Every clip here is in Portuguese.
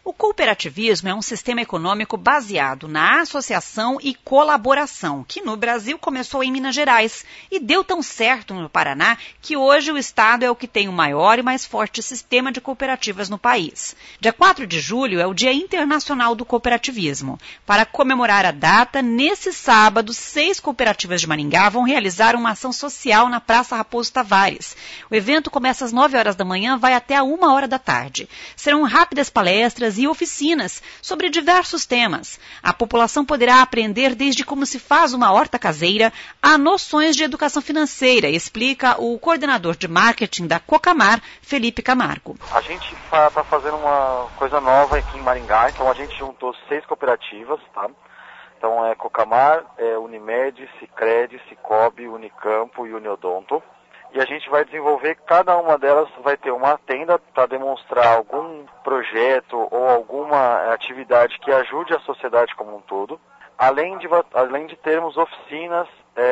O cooperativismo é um sistema econômico baseado na associação e colaboração, que no Brasil começou em Minas Gerais e deu tão certo no Paraná que hoje o estado é o que tem o maior e mais forte sistema de cooperativas no país. Dia 4 de julho é o Dia Internacional do Cooperativismo. Para comemorar a data, nesse sábado, 6 cooperativas de Maringá vão realizar uma ação social na Praça Raposo Tavares. O evento começa às 9 horas da manhã, vai até a 1 hora da tarde. Serão rápidas palestras e oficinas sobre diversos temas. A população poderá aprender desde como se faz uma horta caseira a noções de educação financeira, explica o coordenador de marketing da Cocamar, Felipe Camargo. A gente está fazendo uma coisa nova aqui em Maringá, então a gente juntou 6 cooperativas, tá? Então é Cocamar, Unimed, Sicredi, Sicobi, Unicampo e Uniodonto. E a gente vai desenvolver, cada uma delas vai ter uma tenda para demonstrar algum projeto ou alguma atividade que ajude a sociedade como um todo, além de termos oficinas,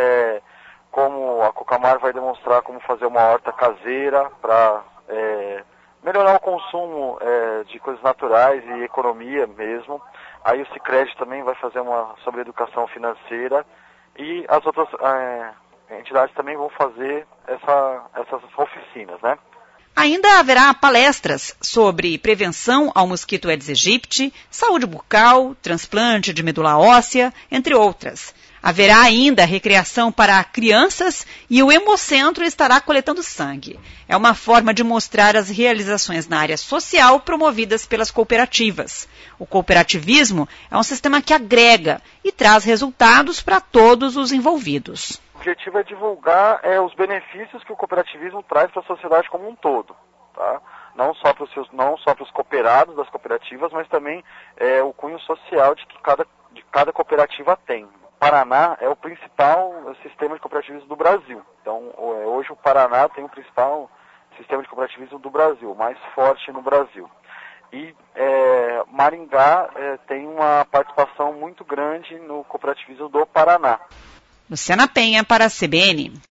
como a Cocamar vai demonstrar como fazer uma horta caseira para melhorar o consumo de coisas naturais e economia mesmo. Aí o Sicredi também vai fazer uma sobre educação financeira e as outras entidades também vão fazer essas oficinas, né? Ainda haverá palestras sobre prevenção ao mosquito Aedes aegypti, saúde bucal, transplante de medula óssea, entre outras. Haverá ainda recreação para crianças e o Hemocentro estará coletando sangue. É uma forma de mostrar as realizações na área social promovidas pelas cooperativas. O cooperativismo é um sistema que agrega e traz resultados para todos os envolvidos. O objetivo é divulgar os benefícios que o cooperativismo traz para a sociedade como um todo, tá? Não só para os cooperados das cooperativas, mas também o cunho social de cada cooperativa tem. O Paraná é o principal sistema de cooperativismo do Brasil. Então, hoje o Paraná tem o principal sistema de cooperativismo do Brasil, o mais forte no Brasil. E Maringá tem uma participação muito grande no cooperativismo do Paraná. Luciana Penha para a CBN.